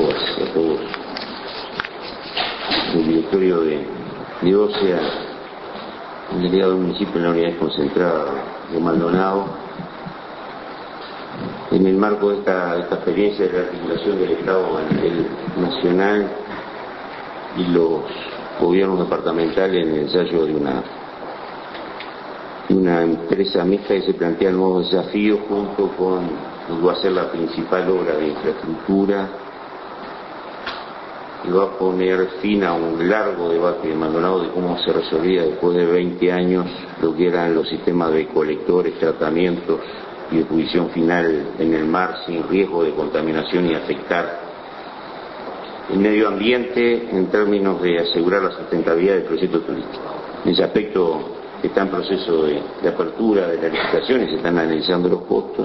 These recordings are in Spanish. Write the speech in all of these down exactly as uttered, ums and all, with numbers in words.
todas y a todos. El directorio de, de OCEA, el delegado del municipio en la unidad concentrada de Maldonado, en el marco de esta, esta experiencia de la articulación del Estado a nivel nacional y los gobiernos departamentales en el ensayo de una, de una empresa mixta que se plantea nuevos desafíos junto con lo que va a ser la principal obra de infraestructura, y va a poner fin a un largo debate de Maldonado de cómo se resolvía después de veinte años lo que eran los sistemas de colectores, tratamientos y de pudrición final en el mar sin riesgo de contaminación y afectar el medio ambiente en términos de asegurar la sustentabilidad del proyecto turístico. En ese aspecto está en proceso de, de apertura de las licitaciones, se están analizando los costos.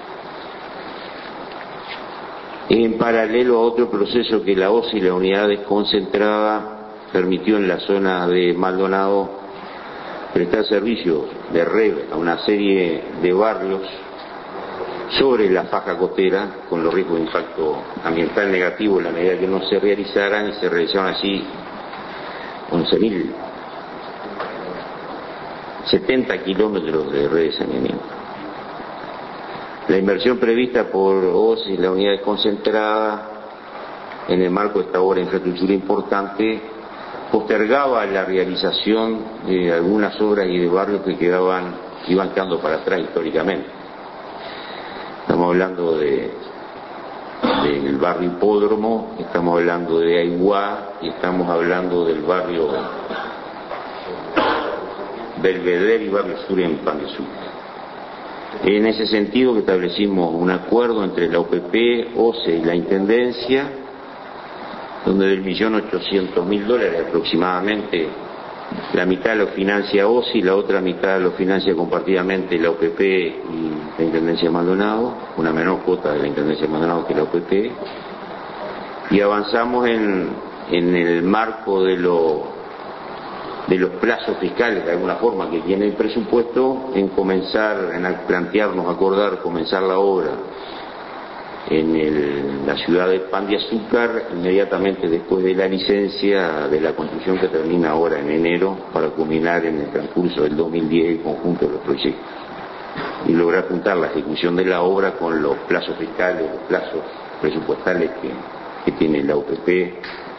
En paralelo a otro proceso que la O C E y la unidad desconcentrada permitió en la zona de Maldonado prestar servicios de red a una serie de barrios sobre la faja costera, con los riesgos de impacto ambiental negativo en la medida que no se realizaran, y se realizaron así once mil setenta kilómetros de red de saneamiento. La inversión prevista por O C E y la unidad desconcentrada en el marco de esta obra de infraestructura importante postergaba la realización de algunas obras y de barrios que quedaban, iban quedando para atrás históricamente. Estamos hablando de del barrio Hipódromo, estamos hablando de Aiguá y estamos hablando del barrio Belvedere y barrio Sur en Pan de Azúcar. En ese sentido que establecimos un acuerdo entre la O P P, O C E y la Intendencia, donde del millón ochocientos mil dólares aproximadamente, la mitad lo financia O C E y la otra mitad lo financia compartidamente la O P P y la Intendencia de Maldonado, una menor cuota de la Intendencia de Maldonado que la O P P, y avanzamos en, en el marco de lo de los plazos fiscales, de alguna forma, que tiene el presupuesto, en comenzar, en plantearnos, acordar, comenzar la obra en el, la ciudad de Pan de Azúcar, inmediatamente después de la licencia de la construcción que termina ahora en enero, para culminar en el transcurso del dos mil diez el conjunto de los proyectos y lograr juntar la ejecución de la obra con los plazos fiscales, los plazos presupuestales que, que tiene la O P P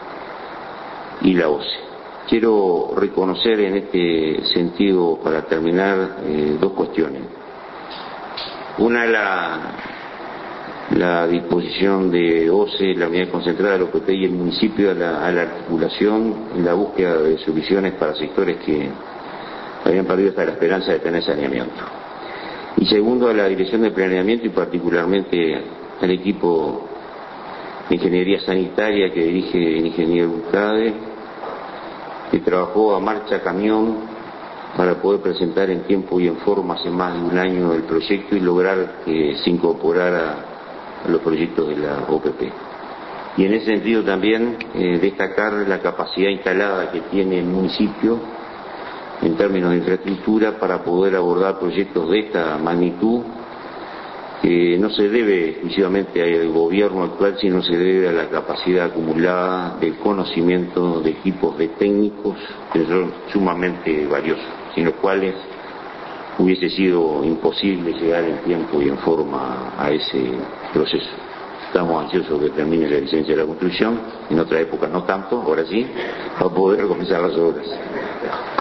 y la O C E. Quiero reconocer en este sentido, para terminar, eh, dos cuestiones. Una, la, la disposición de O C E, la unidad concentrada de la O P P y el municipio a la, a la articulación en la búsqueda de soluciones para sectores que habían perdido hasta la esperanza de tener saneamiento. Y segundo, a la dirección de planeamiento y particularmente al equipo de ingeniería sanitaria que dirige el ingeniero Urcade, que trabajó a marcha camión para poder presentar en tiempo y en forma hace más de un año el proyecto y lograr que se incorporara a los proyectos de la O P P. Y en ese sentido también eh, destacar la capacidad instalada que tiene el municipio en términos de infraestructura para poder abordar proyectos de esta magnitud, que no se debe exclusivamente al gobierno actual, sino se debe a la capacidad acumulada del conocimiento de equipos de técnicos que son sumamente valiosos, sin los cuales hubiese sido imposible llegar en tiempo y en forma a ese proceso. Estamos ansiosos que termine la licencia de la construcción, en otra época no tanto, ahora sí, para poder comenzar las obras.